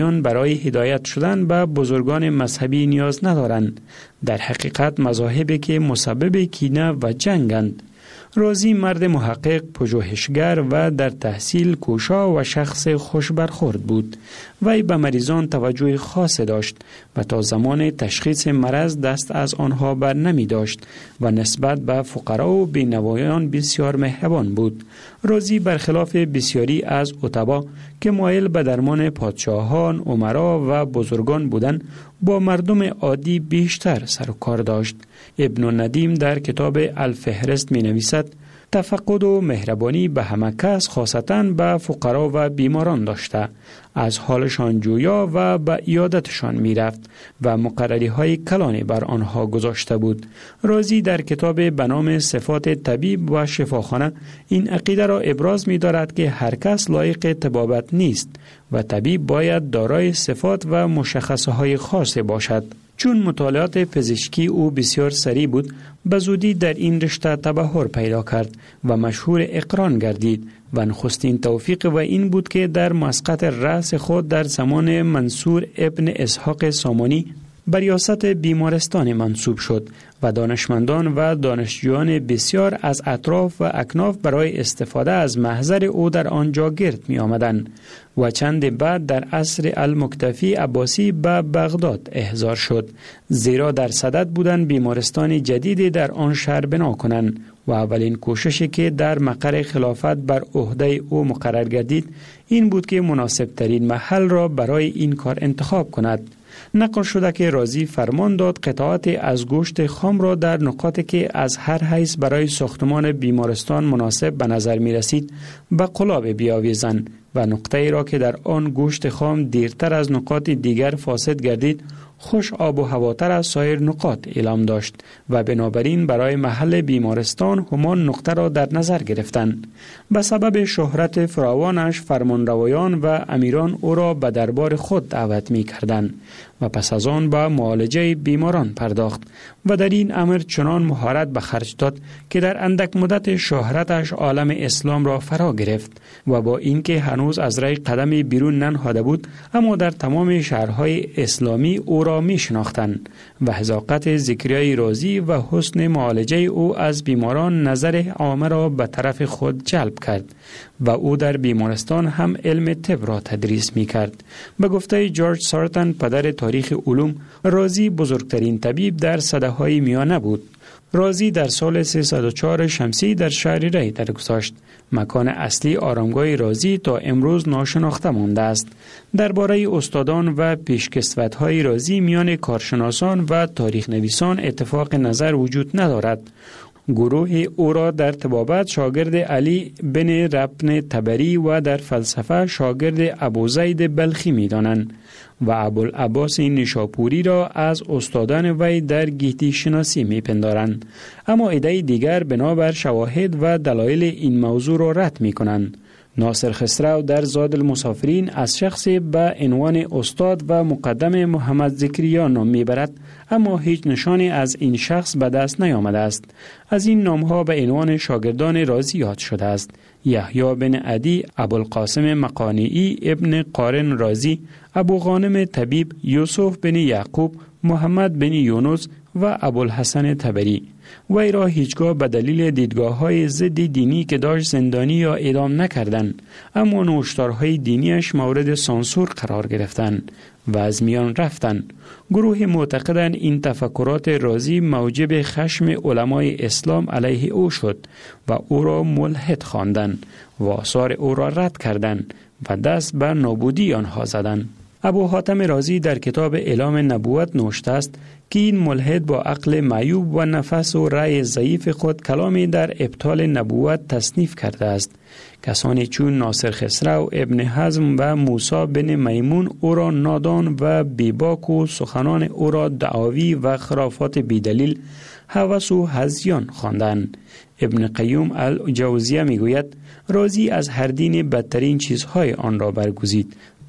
برای هدایت شدن به بزرگان مذهبی نیاز ندارند. در حقیقت مذاهبی که مسبب کینه و جنگند. رازی مرد محقق، پژوهشگر و در تحصیل کوشا و شخص خوش برخورد بود. وی به مریضان توجه خاص داشت و تا زمان تشخیص مرض دست از آنها بر نمی داشت و نسبت به فقرا و بینوایان بسیار مهربان بود. رازی برخلاف بسیاری از اتبا که مایل به درمان پادشاهان، امرا و بزرگان بودند، با مردم عادی بیشتر سر و کار داشت. ابن ندیم در کتاب الفهرست می نویسد: تفقد و مهربانی به همه کس، خاصتاً به فقرا و بیماران داشته. از حالشان جویا و به عیادتشان می رفت و مقرری های کلانی بر آنها گذاشته بود. رازی در کتاب به نام صفات طبیب و شفاخانه این عقیده را ابراز می دارد که هر کس لایق طبابت نیست و طبیب باید دارای صفات و مشخصه های خاص باشد. چون مطالعات پزشکی او بسیار سریع بود، به زودی در این رشته تبحر پیدا کرد و مشهور اقران گردید و نخستین توفیق و این بود که در مسقط رأس خود در زمان منصور ابن اسحاق سامانی به ریاست بیمارستان منصوب شد و دانشمندان و دانشجویان بسیار از اطراف و اکناف برای استفاده از محضر او در آنجا گرد می آمدند و چند بعد در عصر المکتفی عباسی به بغداد احضار شد، زیرا در صدد بودند بیمارستان جدیدی در آن شهر بنا کنند و اولین کوششی که در مقر خلافت بر عهده او مقرر گردید این بود که مناسب ترین محل را برای این کار انتخاب کند. نقل شده که رازی فرمان داد قطعات از گوشت خام را در نقاطی که از هر حیث برای ساختمان بیمارستان مناسب به نظر می رسید به قلاب بیاویزند و نقطه‌ای را که در آن گوشت خام دیرتر از نقاط دیگر فاسد گردید خوش آب و هواتر از سایر نقاط اعلام داشت و بنابراین برای محل بیمارستان همان نقطه را در نظر گرفتند. به سبب شهرت فراوانش فرمانروایان و امیران او را به دربار خود دعوت می کردند و پس از آن به معالجه بیماران پرداخت و در این امر چنان مهارت به خرج داد که در اندک مدت شهرتش عالم اسلام را فرا گرفت و با اینکه هنوز از ری قدمی بیرون ننهاده بود اما در تمام شهرهای اسلامی او را می شناختند و حذاقت ذکریه رازی و حسن معالجه او از بیماران نظر عامه را به طرف خود جلب کرد و او در بیمارستان هم علم طب را تدریس می کرد. به گفته جورج سارتن پدر تاریخ علوم، رازی بزرگترین طبیب در سده‌های میانه بود. رازی در سال 304 شمسی در شهر ری درگذشت. مکان اصلی آرامگاه رازی تا امروز ناشناخته مانده است. درباره استادان و پیشکسوت‌های رازی میان کارشناسان و تاریخ نویسان اتفاق نظر وجود ندارد. گروه او را در طبابت شاگرد علی بن ربن تبری و در فلسفه شاگرد ابوزید بلخی می دانند و ابوالعباس نیشاپوری را از استادان وی در گیتی شناسی می پندارند. اما عده دیگر بنابر شواهد و دلایل این موضوع را رد می کنند. ناصر خسرو در زاد المسافرین از شخص به عنوان استاد و مقدم محمد ذکریا نام میبرد، اما هیچ نشانی از این شخص به دست نیامده است. از این نامها به عنوان شاگردان رازی یاد شده است: یحیی بن عدی، ابوالقاسم مقانعی، ابن قارن رازی، ابو غانم طبیب، یوسف بن یعقوب، محمد بن یونس و ابوالحسن تبری. وی را هیچگاه به دلیل دیدگاه‌های ضد دینی که داشت زندانی یا اعدام نکردند، اما نوشتارهای دینیش مورد سانسور قرار گرفتند و از میان رفتند. گروه معتقدند این تفکرات رازی موجب خشم علمای اسلام علیه او شد و او را ملحد خواندند و آثار او را رد کردند و دست بر نابودی آنها زدند. ابو حاتم رازی در کتاب اعلام نبوت نوشته است که این ملحد با عقل معیوب و نفس و رأی ضعیف خود کلامی در ابطال نبوت تصنیف کرده است. کسانی چون ناصر خسرو، ابن حزم و موسی بن میمون او را نادان و بیباک و سخنان او را دعاوی و خرافات بیدلیل، هوس و هذیان خواندند. ابن قیم الجوزیه میگوید رازی از هر دین بدترین چیزهای آن را برگزید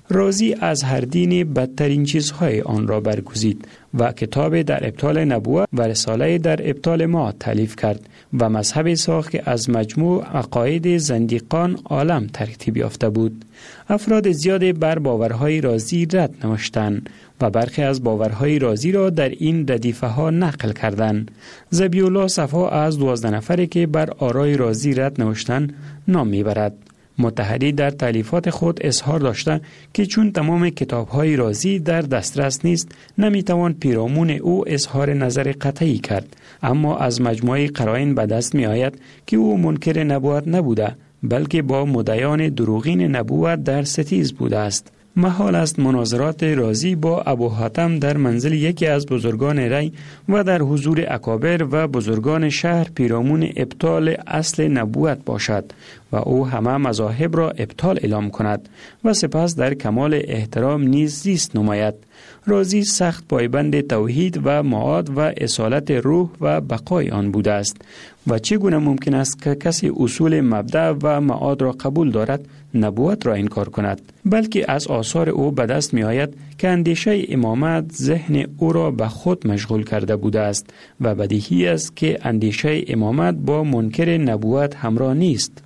رازی از هر دین بدترین چیزهای آن را برگزید و کتاب در ابطال نبوت و رساله در ابطال ما تالیف کرد و مذهب ساخت که از مجموع عقاید زندیقان عالم ترتیب یافته بود. افراد زیادی بر باورهای رازی رد نوشتند و برخی از باورهای رازی را در این ردیفه ها نقل کردند. ذبیح الله صفا از 12 نفری که بر آرای رازی رد نوشتند نام میبرد. مطهری در تالیفات خود اظهار داشته که چون تمام کتاب‌های رازی در دسترس نیست نمیتوان پیرامون او اظهار نظر قطعی کرد، اما از مجموعه قرائن به دست می آید که او منکر نبوت نبوده بلکه با مدعیان دروغین نبوت در ستیز بوده است. محال است مناظرات رازی با ابو حاتم در منزل یکی از بزرگان ری و در حضور اکابر و بزرگان شهر پیرامون ابطال اصل نبوت باشد و او همه مذاهب را ابطال اعلام کند و سپس در کمال احترام نیز زیست نماید. رازی سخت پایبند توحید و معاد و اصالت روح و بقای آن بوده است و چگونه ممکن است که کسی اصول مبدأ و معاد را قبول دارد نبوت را انکار کند؟ بلکه از آثار او به دست می آید که اندیشه امامت ذهن او را به خود مشغول کرده بوده است و بدیهی است که اندیشه امامت با منکر نبوت همراه نیست.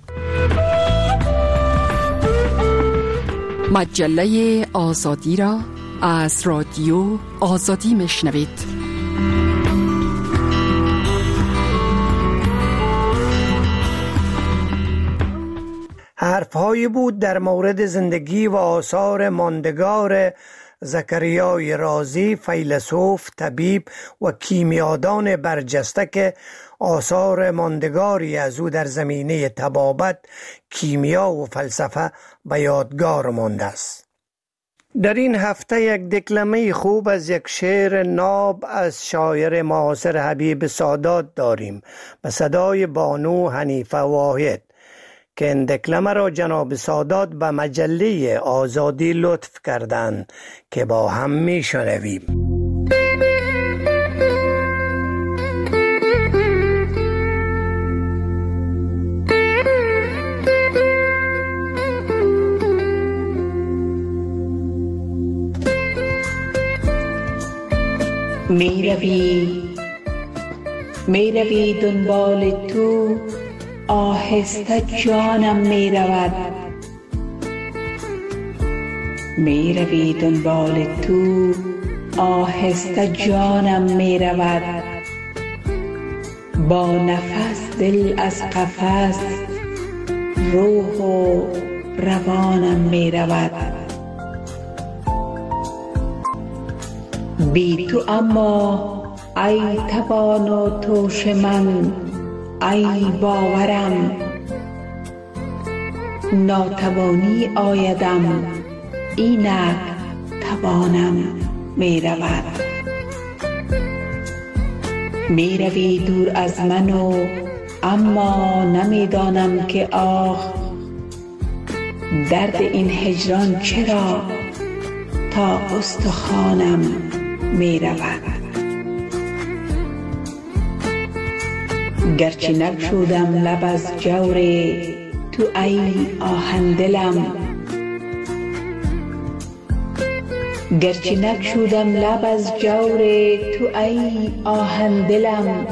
مجله آزادی را از رادیو آزادی میشنوید. حرفهایی بود در مورد زندگی و آثار ماندگار زکریای رازی، فیلسوف، طبیب و کیمیادان برجسته که آثار ماندگاری از او در زمینه طبابت، کیمیا و فلسفه به یادگار مانده است. در این هفته یک دکلمه خوب از یک شعر ناب از شاعر معاصر حبیب سادات داریم به صدای بانو حنیفه واحد که این دکلمه را جناب سادات به مجله آزادی لطف کردند که با هم می شنویم. می روی دنبال تو، آهسته جانم می رود. می روی دنبال تو، آهسته جانم می رود. با نفس دل از قفس، روح و روانم می رود. بی تو اما ای توان و توش من، ای باورم، ناتوانی آیدم اینک توانم می رود. می روی دور از من و اما نمی دانم که آه درد این هجران چرا تا استخوانم می رود. گرچه نگشودم لب از جور تو ای آهن دلم، گرچه نگشودم لب از جور تو ای آهن دلم،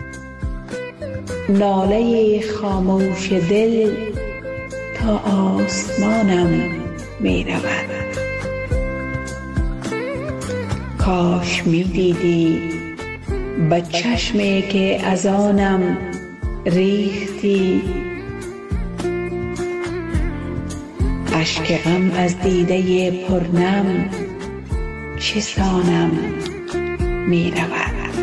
ناله خاموش دل تا آسمانم می رود. کاش می دیدی به چشمی که از آنم ریختی، اشک غم از دیده پرنم چه سانم می رود.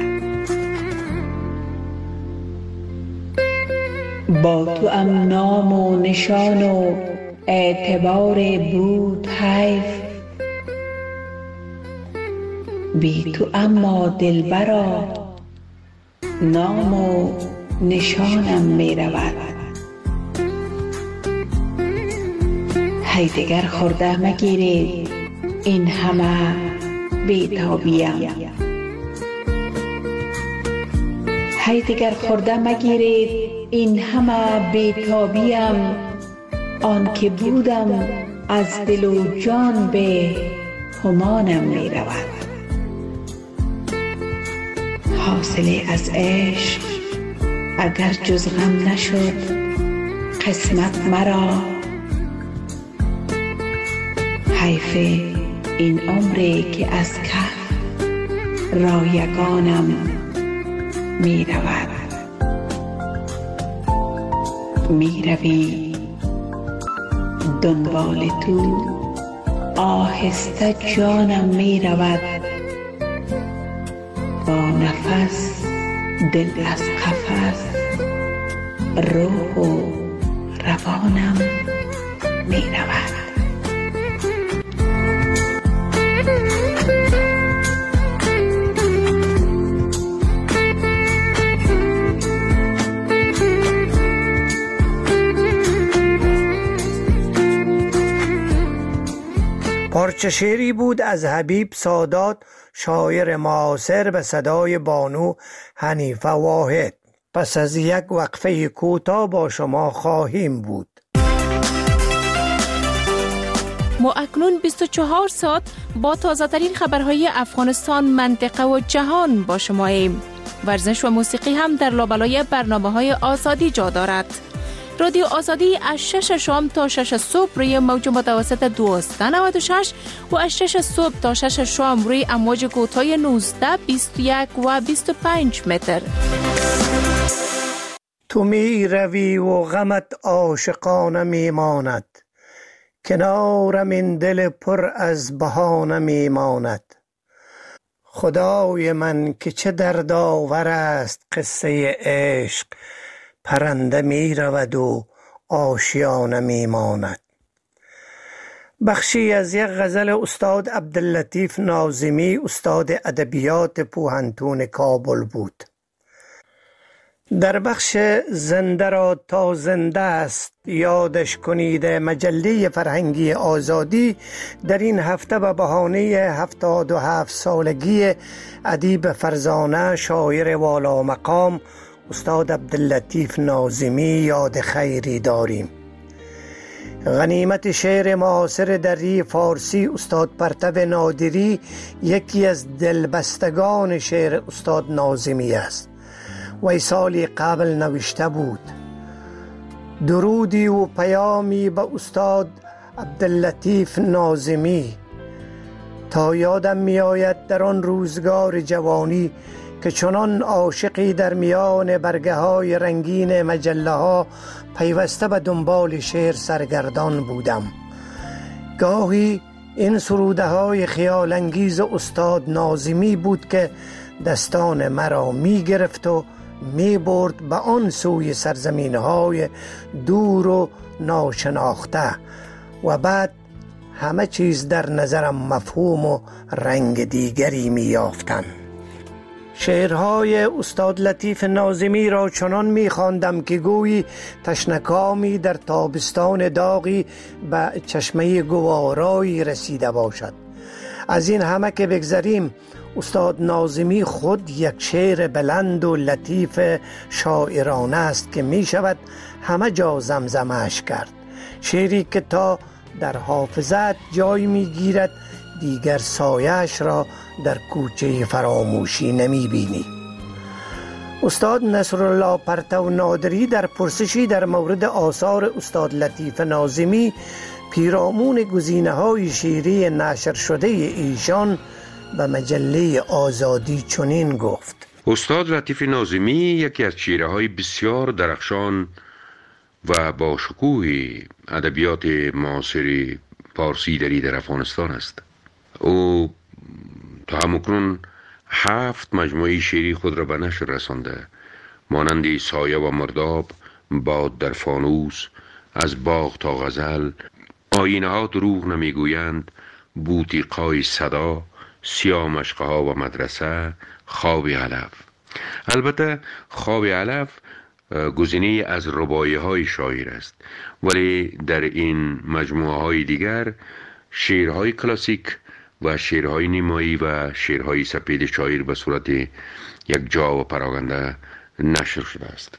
با تو ام نام و نشان و اعتبار بود حیف، بی تو اما دلبرا نام و نشانم می رود. هی دگر خورده مگیرید این همه بیتابیم، هی دگر خورده مگیرید این همه بیتابیم، آن که بودم از دل و جان به همانم می رود. حاصلی از عشق اگر جز غم نشد قسمت مرا، حیف این عمری که از کف رایگانم می رود. می روی دنبال تو آهسته جانم می رود، با نفس دل از قفس روح و روانم می رود. پارچه شعری بود از حبیب سادات، شاعر معاصر، به صدای بانو حنیفه واحد. پس از یک وقفه کوتاه با شما خواهیم بود. ما اکنون 24 ساعت با تازه‌ترین خبرهای افغانستان، منطقه و جهان با شماییم. ورزش و موسیقی هم در لابلای برنامه‌های آزادی جا دارد. رادیو آزادی از 6 شام تا 6 صبح روی موج متوسط 1296 و از 6 صبح تا 6 شام روی امواج کوتاه 19، 21 و 25 متر. تو می روی و غمت عاشقانه می ماند، کنارم این دل پر از بهانه می ماند. خدای من که چه دردآور است قصه عشق، پرنده می رود و آشیانه می ماند. بخشی از یک غزل استاد عبداللطیف ناظمی، استاد ادبیات پوهنتون کابل بود. در بخش زنده را تا زنده است یادش کنید مجله فرهنگی آزادی، در این هفته به بهانه 77 سالگی ادیب فرزانه شاعر والا مقام استاد عبداللطیف ناظمی یاد خیری داریم. غنیمت شعر معاصر دری فارسی استاد پرتو نادری یکی از دلبستگان شعر استاد ناظمی است. وی سالی قبل نوشته بود: درودی و پیامی به استاد عبداللطیف ناظمی، تا یادم می آید در آن روزگار جوانی که چنان عاشقی در میان برگه های رنگین مجله ها پیوسته به دنبال شعر سرگردان بودم. گاهی این سروده های خیال انگیز استاد ناظمی بود که دستان مرا می گرفت و می برد به آن سوی سرزمین های دور و ناشناخته و بعد همه چیز در نظرم مفهوم و رنگ دیگری می یافتند. شعرهای استاد لطیف ناظمی را چنان می خواندم که گویی تشنکامی در تابستان داغی به چشمه گوارایی رسیده باشد. از این همه که بگذریم، استاد ناظمی خود یک شعر بلند و لطیف شاعرانه است که می شود همه جا زمزمش کرد. شعری که تا در حافظت جای می گیرد، دیگر سایش را در کوچه فراموشی نمی بینی. استاد نصرالله پرتو نادری در پرسشی در مورد آثار استاد لطیف ناظمی پیرامون گزینه‌های شعری نشر شده ایشان به مجله آزادی چنین گفت: استاد لطیف ناظمی یکی از چهره‌های بسیار درخشان و با شکوه ادبیات معاصر فارسی در افغانستان است. او تا همکنون 7 مجموعه شعری خود را به نشر رسانده، مانند سایه و مرداب، باد در فانوس، از باغ تا غزل، آینه ها دروغ نمیگویند، بوتیقای صدا، سیاه مشقه ها و مدرسه، خواب علف. البته خواب علف گزینه از رباعی های شاعر است، ولی در این مجموعه های دیگر شعرهای کلاسیک و شعرهای نیمایی و شعرهای سپید شاعر به صورت یک جا و پراگنده نشر شده است.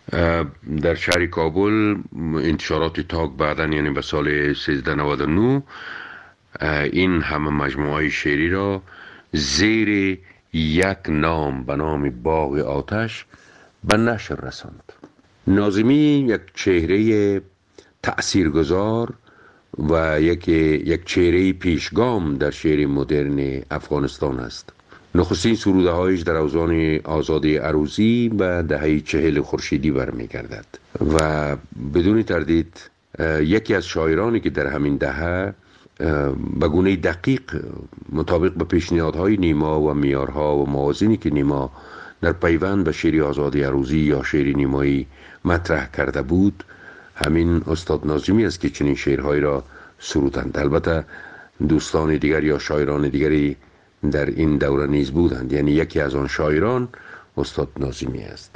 در شهر کابل انتشارات تاک بعداً یعنی به سال 1399 این همه مجموعه شعری را زیر یک نام به نام باغ آتش به نشر رساند. ناظمی یک چهره تأثیرگذار و یک چهره پیشگام در شعر مدرن افغانستان است. نخستین سروده هایش در اوزان آزادی عروضی به دهه 40 خورشیدی برمیگردد و بدون تردید یکی از شاعرانی که در همین دهه به گونه دقیق مطابق به پیشنهادهای نیما و معیارها و موازینی که نیما در پیوند به شعر آزادی عروضی یا شعر نیمایی مطرح کرده بود همین استاد ناظمی است که چنین شعرهایی را سرودند. البته دوستان دیگر یا شاعران دیگری در این دوره نیز بودند، یعنی یکی از آن شاعران استاد ناظمی است.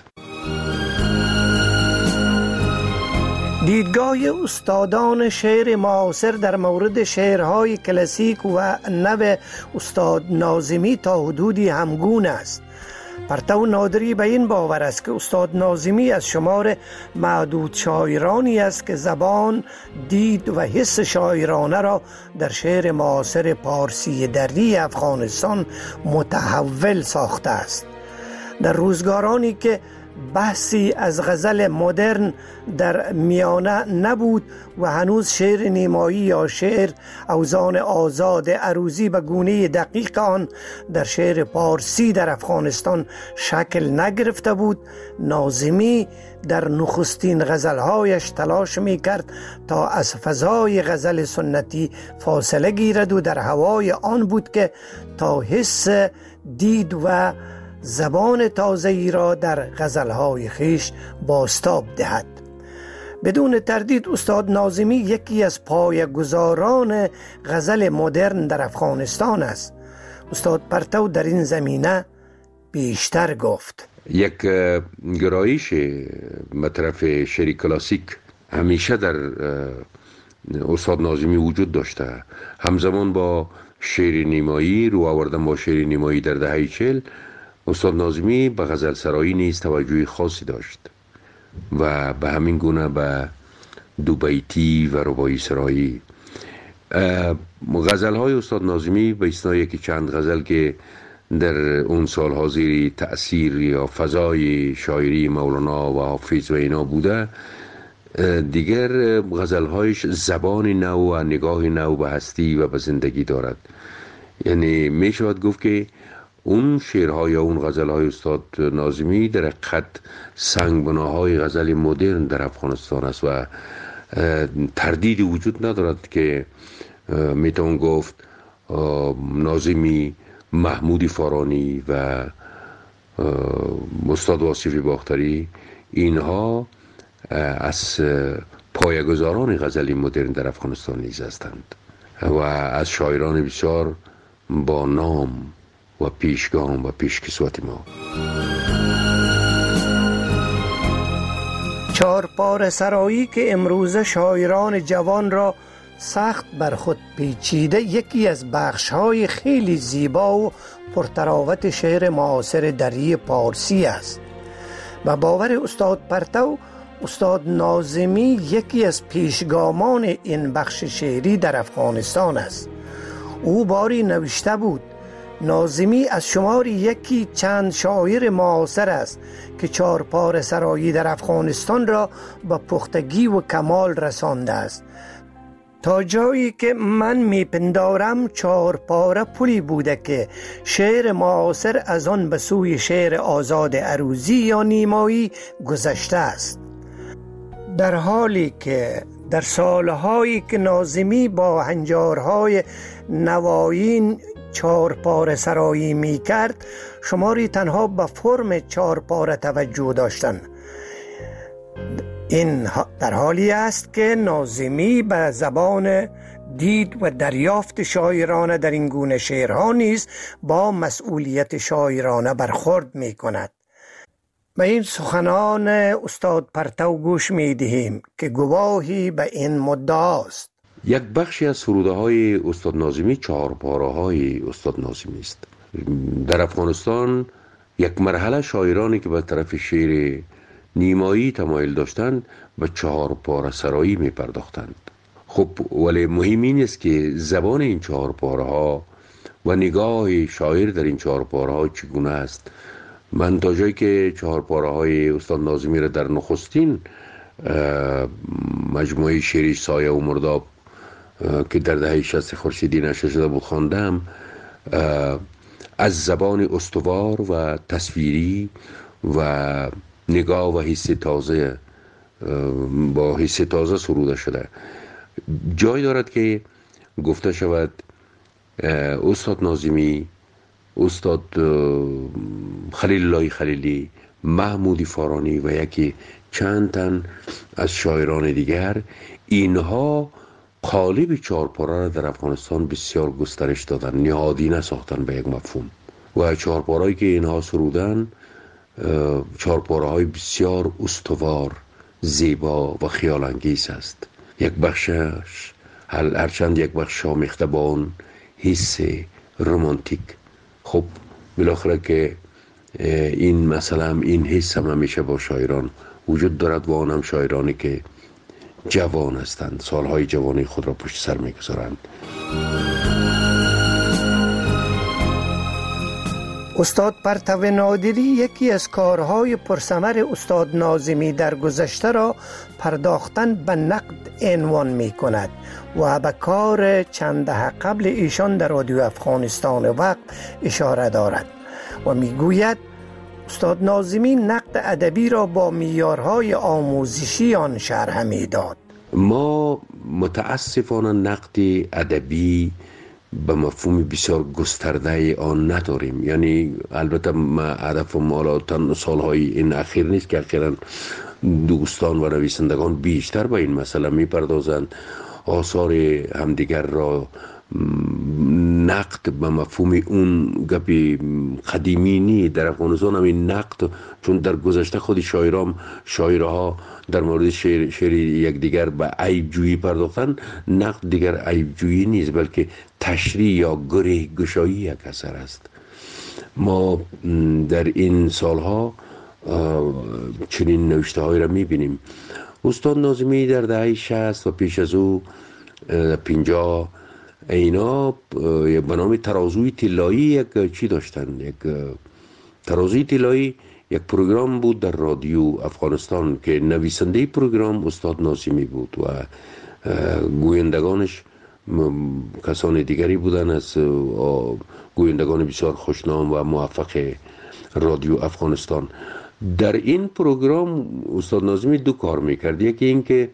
دیدگاه استادان شعر معاصر در مورد شعرهای کلاسیک و نو استاد ناظمی تا حدودی همگون است. پرتو نادری به این باور است که استاد ناظمی از شمار معدود شاعرانی است که زبان، دید و حس شاعرانه را در شعر معاصر پارسی دری افغانستان متحول ساخته است. در روزگارانی که بحثی از غزل مدرن در میانه نبود و هنوز شعر نیمایی یا شعر اوزان آزاد عروضی به گونه دقیق آن در شعر پارسی در افغانستان شکل نگرفته بود، ناظمی در نخستین غزلهایش تلاش می کرد تا از فضای غزل سنتی فاصله گیرد و در هوای آن بود که تا حس، دید و زبان تازه‌ای را در غزلهای خویش بازتاب دهد. بدون تردید استاد ناظمی یکی از پایه‌گذاران غزل مدرن در افغانستان است. استاد پرتو در این زمینه بیشتر گفت. یک گرایش مطرف شعر کلاسیک همیشه در استاد ناظمی وجود داشته. همزمان با شعر نیمایی، رو آوردن با شعر نیمایی در دهه 40، استاد ناظمی به غزل سرایی نیز توجه خاصی داشت و به همین گونه به دوبیتی و رباعی سرایی. غزل های استاد ناظمی به استثنای که چند غزل که در اون سالها زیر تأثیر یا فضای شاعری مولانا و حافظ و اینا بوده، دیگر غزل هایش زبان نو و نگاه نو به هستی و به زندگی دارد. یعنی می شود گفت که اون شعرها یا اون غزلهای استاد ناظمی در حقیقت سنگبناهای غزل مدرن در افغانستان است و تردیدی وجود ندارد که میتون گفت ناظمی، محمود فارانی و استاد واصف باختری اینها از پایه‌گذاران غزل مدرن در افغانستان نیز هستند و از شاعران بسیار با نام و پیشگام و پیشکسوت ما. چهارپاره سرایی که امروزه شاعران جوان را سخت بر خود پیچیده، یکی از بخش‌های خیلی زیبا و پرتراوت شعر معاصر دری پارسی است. به باور استاد پرتو، استاد ناظمی یکی از پیشگامان این بخش شعری در افغانستان است. او باری نوشته بود: ناظمی از شمار یکی چند شاعر معاصر است که چهارپاره سرایی در افغانستان را به پختگی و کمال رسانده است. تا جایی که من میپندارم چهارپاره پلی بوده که شعر معاصر از آن به سوی شعر آزاد عروضی یا نیمایی گذشته است. در حالی که در سالهایی که ناظمی با هنجارهای نوایین چهارپاره سرایی می کرد، شماری تنها به فرم چهارپاره توجه داشتند. این در حالی است که ناظمی به زبان، دید و دریافت شاعرانه در این گونه شعرها نیز با مسئولیت شاعرانه برخورد می کند. به این سخنان استاد پرتو گوش می دهیم که گواهی به این مدعاست. یک بخشی از سروده های استاد ناظمی چهارپاره های استاد ناظمی است. در افغانستان یک مرحله شاعرانی که به طرف شعر نیمایی تمایل داشتند به 4 پاره سرایی می پرداختند. خب ولی مهم این است که زبان این 4 پاره ها و نگاه شاعر در این 4 پاره ها چگونه است. من تا جایی که 4 پاره های استاد ناظمی را در نخستین مجموعه شعری سایه و مرداب که در دهه 60 خورشیدی نشر شده بود خواندم، از زبان استوار و تصویری و نگاه و حس تازه با حس تازه سروده شده. جای دارد که گفته شود استاد ناظمی، استاد خلیل الله خلیلی، محمودی فارانی و یکی چند تن از شاعران دیگر، اینها قالب 4 پاره را در افغانستان بسیار گسترش دادن، نهادینه ساختن به یک مفهوم و 4 پاره‌ای که اینها سرودن 4 پاره‌های بسیار استوار، زیبا و خیال انگیز است. یک بخشش هرچند یک بخش آمیخته‌بان، حس رمانتیک. خب بالاخره که این مثلا این حس هم همیشه با شاعران وجود دارد و آن هم شاعرانی که جوان هستند، سالهای جوانی خود را پشت سر میگذارند. استاد پرتو نادری یکی از کارهای پرثمر استاد ناظمی در گذشته را پرداختن به نقد عنوان می کند و به کار چند دهه قبل ایشان در رادیو افغانستان وقت اشاره دارد و می گوید استاد ناظمی نقد ادبی را با معیارهای آموزشی آن شرح می داد. ما متاسفانه نقد ادبی به مفهوم بسیار گسترده آن نداریم. یعنی البته هدف ما سالهای این اخیر نیست که اخیراً دوستان و نویسندگان بیشتر به این مسئله میپردازند، آثار همدیگر را نقد به مفهوم اون گپی قدیمی نی. در افغانستان هم این نقد، چون در گذشته خود شاعرها در مورد شعر یکدیگر به عیب جویی پرداختن، نقد دیگر عیب جویی نیست بلکه تشریح یا گره گشایی یک اثر است. ما در این سالها چنین نوشته هایی را میبینیم. استاد ناظمی در دهه 60 و پیش از او 50 اینا به نام ترازوی طلایی یک چی داشتن، یک ترازوی طلایی یک پروگرام بود در رادیو افغانستان که نویسنده پروگرام استاد ناظمی بود و گویندگانش کسان دیگری بودن از گویندگان بسیار خوشنام و موفق رادیو افغانستان. در این پروگرام استاد ناظمی 2 کار میکرد. یکی این که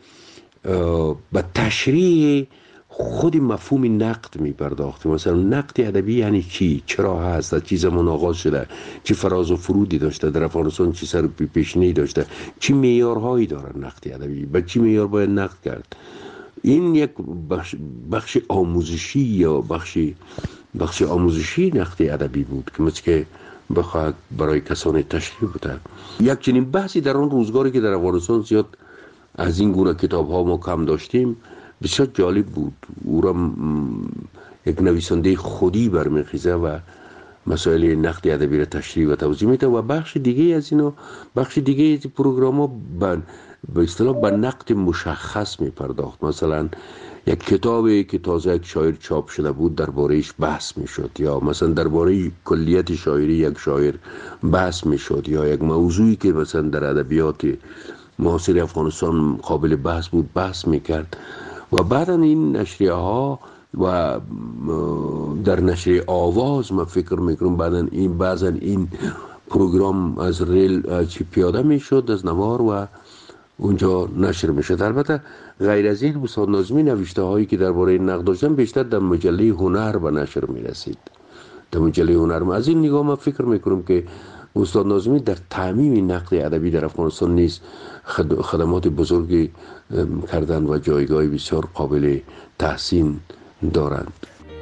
به تشریح خود مفهوم نقد میپرداخت. مثلا نقد ادبی یعنی چی، چرا هست، از چی زمان آغاز شده، چه فراز و فرودی داشته در افغانستان، چی سر پیشینه‌ای داشته، چی معیارهایی داره نقد ادبی، به چی معیار باید نقد کرد. این یک بخش آموزشی یا بخش آموزشی نقد ادبی بود که مثل که بخواد برای کسان تشریح بوده. یک چنین بحثی در آن روزگاری که در افغانستان زیاد از این گونه کتاب ها ما کم داشتیم بسیار جالب بود. او را یک نویسنده خودی برمیخیزه و مسائل نقد ادبی را تشریح و توضیح میده و بخش دیگه از پروگرام ها به اصطلاح به نقد مشخص میپرداخت. مثلا یک کتابی که تازه یک شاعر چاپ شده بود درباره‌اش بحث میشد، یا مثلا درباره کلیت شاعری یک شاعر بحث میشد، یا یک موضوعی که مثلا در ادبیات معاصر افغانستان قابل بحث بود بحث میکرد. و بعدا این نشریه ها و در نشریه آواز ما فکر میکنم بعضا این پروگرام از ریل پیاده میشد از نوار و اونجا نشر میشد. البته غیر از این استاد ناظمی نوشته هایی که درباره نقد داشتن بیشتر در مجله هنر به نشر میرسید. در مجله هنر از این نگاه ما فکر میکنم که استاد ناظمی در تعمیم نقد ادبی در افغانستان نیز خدمات بزرگی کردند و جایگاه بسیار قابل تحسین دارند.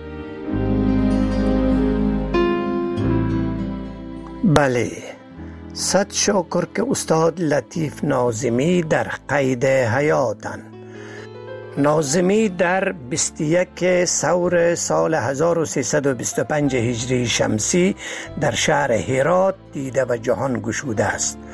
بله، صد شکر که استاد لطیف ناظمی در قید حیاتند. ناظمی در 21 ثور سال 1325 هجری شمسی در شهر هرات دیده و جهان گشوده است.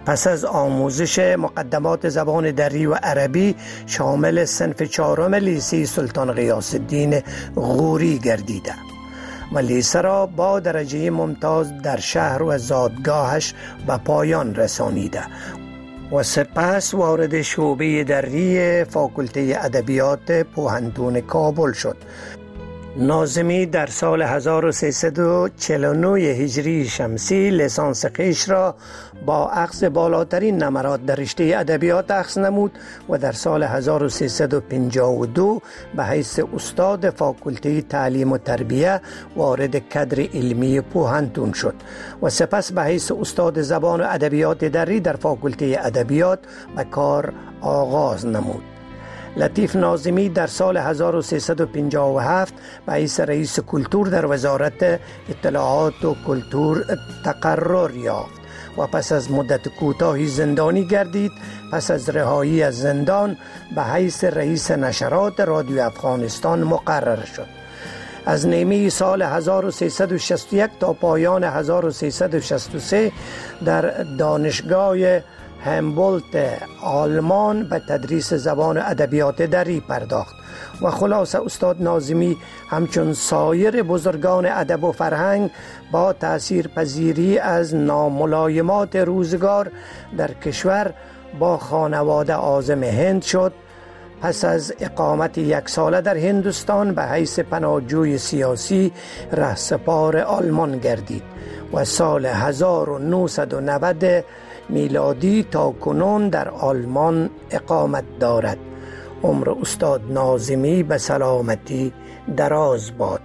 پس از آموزش مقدمات زبان دری و عربی شامل صنف 4 لیسه سلطان غیاث الدین غوری گردیده و لیسه را با درجه ممتاز در شهر و زادگاهش به پایان رسانیده و سپس وارد شعبه دری فاکولته ادبیات پوهنتون کابل شد. ناظمی در سال 1349 هجری شمسی لیسانس خویش را با اخذ بالاترین نمرات در رشته ادبیات اخذ نمود و در سال 1352 به حیث استاد فاکولته تعلیم و تربیه وارد کادر علمی پوهنتون شد و سپس به حیث استاد زبان و ادبیات دری در فاکولته ادبیات به کار آغاز نمود. لطیف ناظمی در سال 1357 به حیث رئیس کلتور در وزارت اطلاعات و کلتور تقرر یافت و پس از مدت کوتاهی زندانی گردید. پس از رهایی از زندان به حیث رئیس نشرات رادیو افغانستان مقرر شد. از نیمه سال 1361 تا پایان 1363 در دانشگاه همبولت آلمان به تدریس زبان و ادبیات دری پرداخت و خلاصه استاد ناظمی همچون سایر بزرگان ادب و فرهنگ با تأثیر پذیری از ناملایمات روزگار در کشور با خانواده عازم هند شد. پس از اقامت 1 ساله در هندوستان به حیث پناهجوی سیاسی رهسپار آلمان گردید و سال 1990 میلادی تا کنون در آلمان اقامت دارد. عمر استاد ناظمی به سلامتی دراز باد.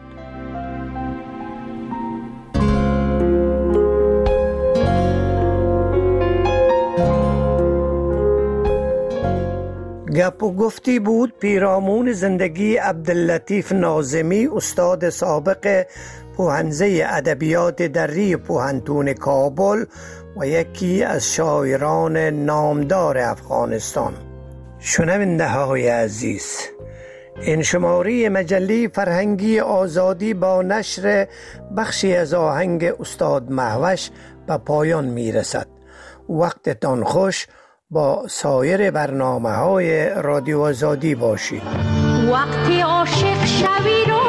گپ و گفتی بود پیرامون زندگی عبداللطیف ناظمی، استاد سابق پوهنزه ادبیات دری پوهنتون کابل و یکی از شاعران نامدار افغانستان. شنونده های عزیز، این شماره مجله فرهنگی آزادی با نشر بخشی از آهنگ استاد مهوش به پایان می رسد. وقتتان خوش، با سایر برنامه های رادیو آزادی باشید. وقتی عاشق شوی رو